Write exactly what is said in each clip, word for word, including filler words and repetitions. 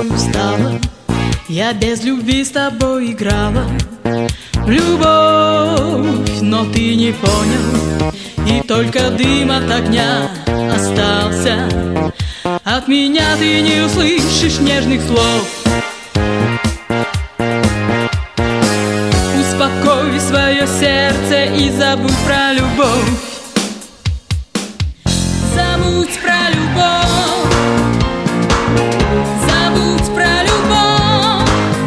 тобой устала, я без любви с тобой играла в любовь, но ты не понял, и только дым от огня остался. От меня ты не услышишь нежных слов. Успокой свое сердце и забудь про любовь. Забудь про любовь. Забудь про любовь.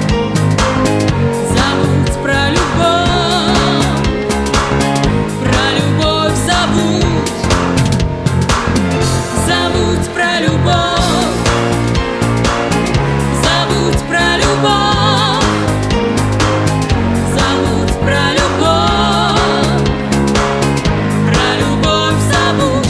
Забудь про любовь. Про любовь забудь. Забудь про любовь. Забудь про любовь. Забудь про любовь. Про любовь забудь.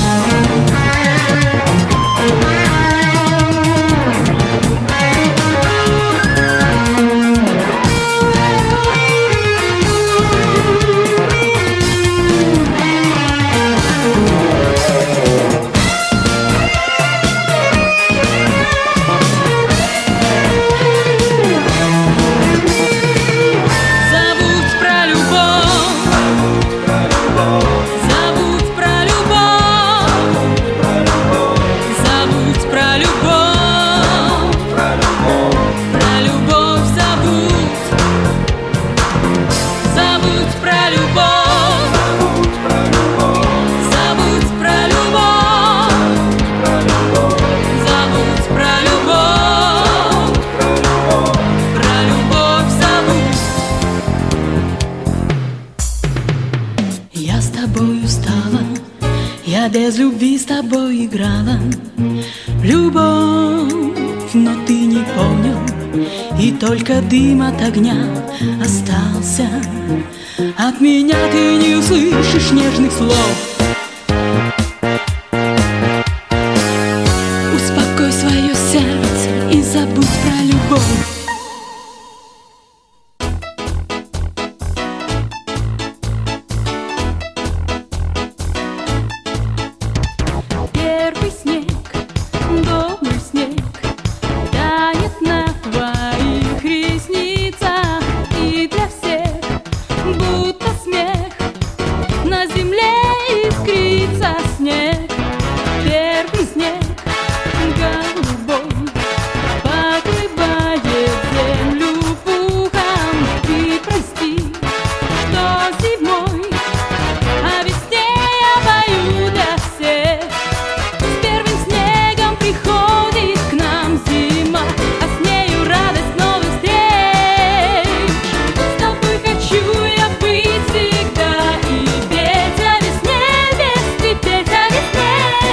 Я с тобой устала, я без любви с тобой играла в любовь, но ты не понял, и только дым от огня остался. От меня ты не услышишь нежных слов. Успокой свое сердце и забудь про любовь. Первый снег, добрый снег, тает на твоих ресницах, и для всех будто смех, на земле искрится снег. Первый снег, голубой, покрывает землю пухом. Ты прости, что зимой, а весне я пою для всех. С первым снегом приходит к нам зима, а с нею радость новых встреч. С тобой хочу я быть всегда и петь о весне, весне, петь о весне.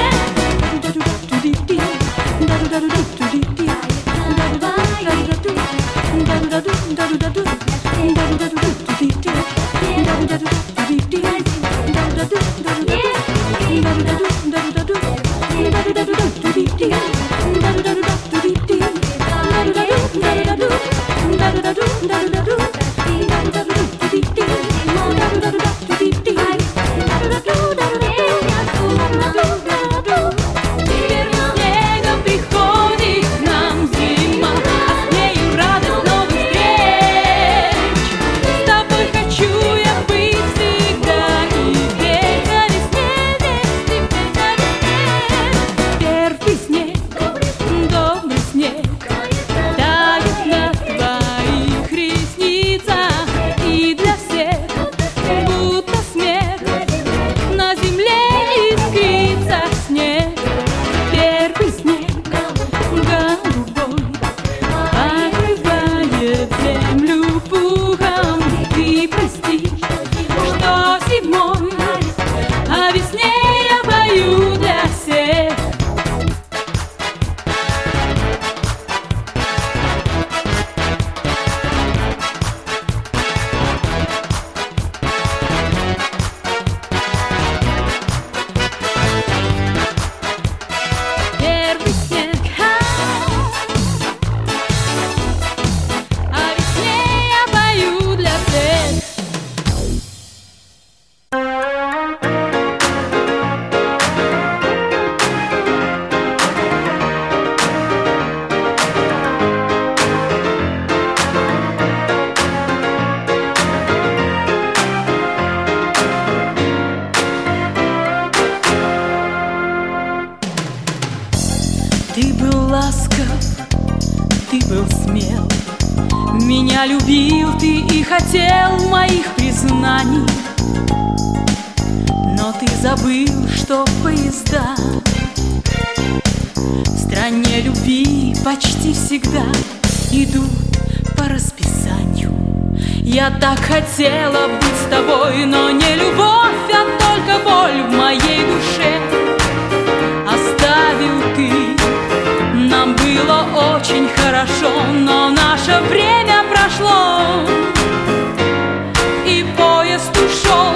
Снегом приходит к нам зима, а с нею радость новых встреч. С тобой хочу я быть всегда и петь о весне, весне, петь о весне. Первый снег, добрый снег, тает на твоих ресницах. посмел. Меня любил ты и хотел моих признаний, но ты забыл, что поезда в стране любви почти всегда идут по расписанию. Я так хотела быть с тобой, но не любовь, а только боль в моей душе оставил ты. Нам было очень хорошо, но наше время прошло, и поезд ушел.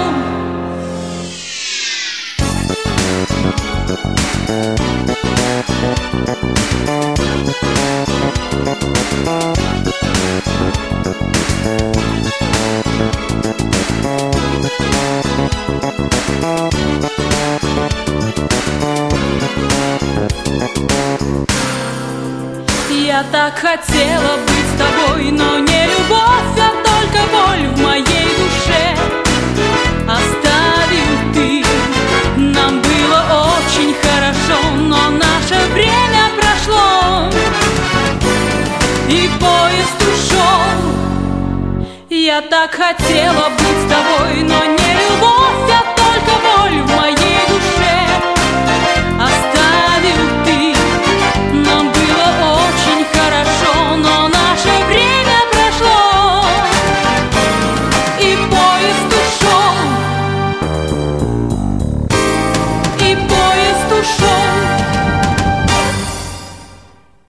Я так хотела быть с тобой, но не любовь, а только боль в моей душе оставил ты. Нам было очень хорошо, но наше время прошло, и поезд ушел. Я так хотела быть с тобой, но не